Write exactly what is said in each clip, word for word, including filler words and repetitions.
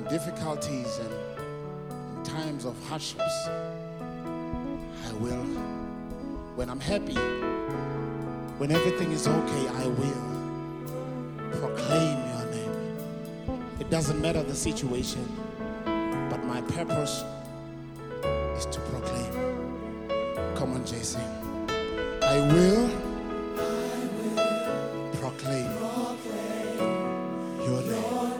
difficulties and in times of hardships, I will. When I'm happy, when everything is okay, I will proclaim your name. It doesn't matter the situation, but my purpose is to proclaim. Come on, Jason. I will, I will proclaim, proclaim your name.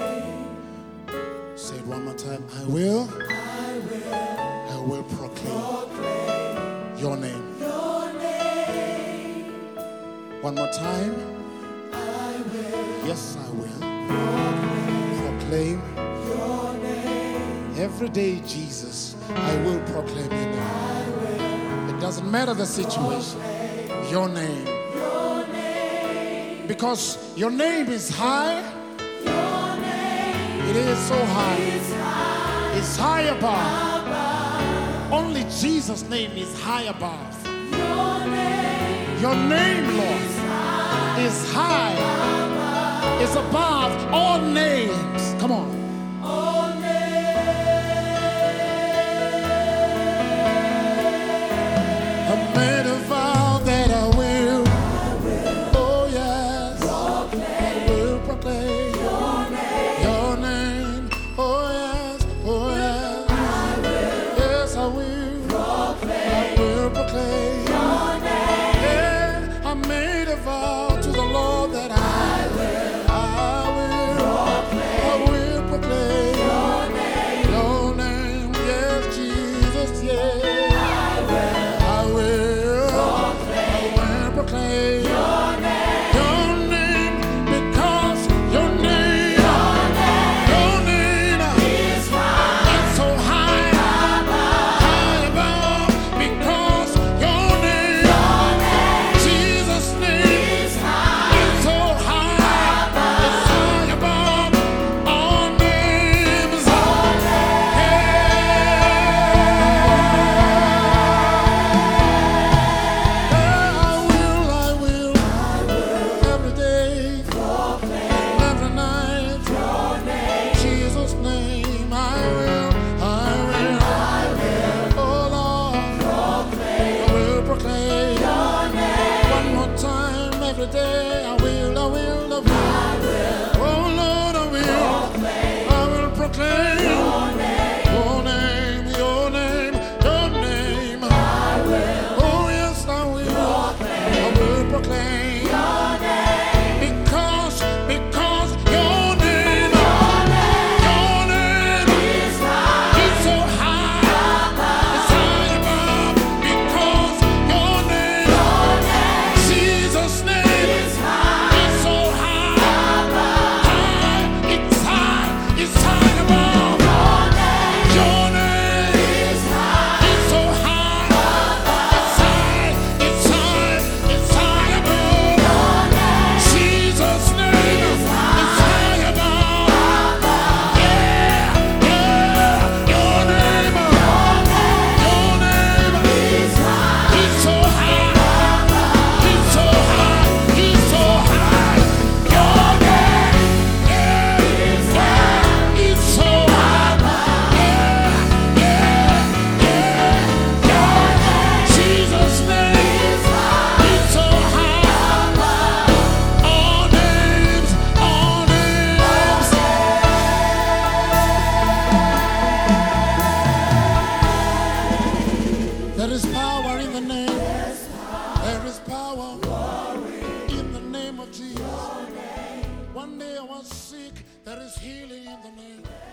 Say it one more time. I will, I will, I will proclaim, proclaim your name. Your name. One more time. I will. Yes, I will. Proclaim, proclaim your name. Every day, Jesus, I will proclaim your name. I will. It doesn't matter the situation. Proclaim your name. Your name. Because your name is high. It is so high. It's high, it's high above. above. Only Jesus' name is high above. Your name, Your name Lord, is high, is high above. It's above all names. Come on. All names. I made a vow that I will. I will. Oh yes. Proclaim. I will proclaim. Your name. Every day I will, I will, I will. I will. Oh Lord, I will. Proclaim. I will proclaim your name. Your name, your name, your name. I will. Oh yes, I will. Proclaim. I will proclaim your name. Because, because your name, your name, your name is high. It's so high. Above. It's high above. Because your name, your name, Jesus' name. There is power in the name. There is power in the name of Jesus. One day I was sick. There is healing in the name.